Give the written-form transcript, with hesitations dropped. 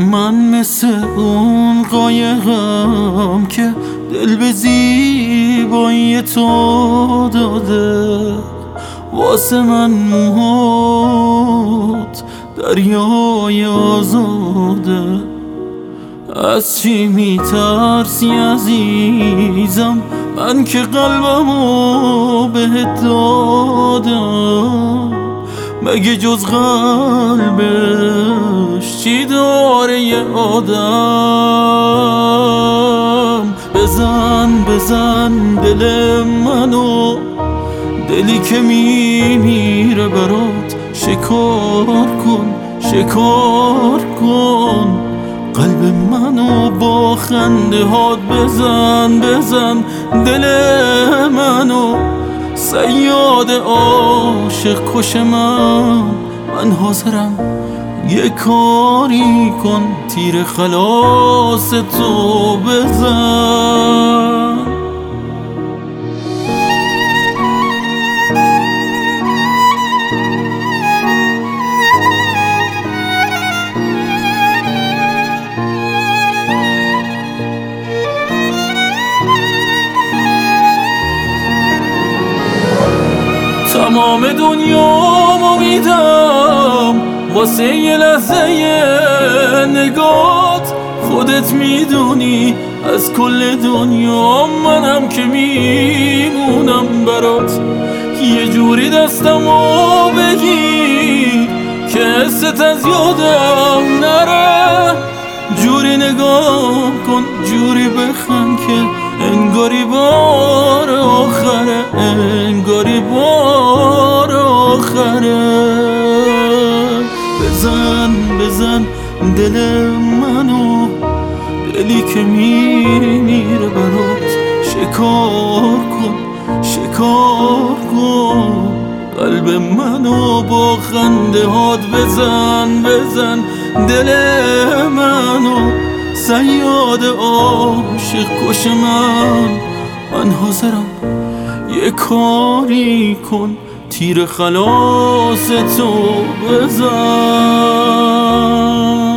من مثل اون قایقم که دل به زیبایی تو داده، واسه من موهات دریای آزاده. از چی میترسی عزیزم؟ من که قلبمو بهت دادم، مگه جز قلبش چی داره یه آدم؟ بزن بزن دل منو، دلی که میمیره برات، شکار کن شکار کن قلب منو با خنده هات. بزن بزن دل منو، صیاد عاشق کش من حاضرم یه کاری کن، تیر خلاص تو بزن. تمام دنیامو میدم واسه یه لحظه نگات، خودت میدونی از کل دنیا منم که میمونم برات. یه جوری دستمو بگیر که حست از یادم نره، جوری نگاه کن جوری بخند که انگاری بار آخره، انگاری بار آخره. بزن بزن دل منو، دلی که میمیره برات، شکار کن شکار کن قلب منو با خنده هات. بزن بزن دل منو، صیاد عاشق کش من حاضرم یه کاری کن، تیر خلاص تو بزن.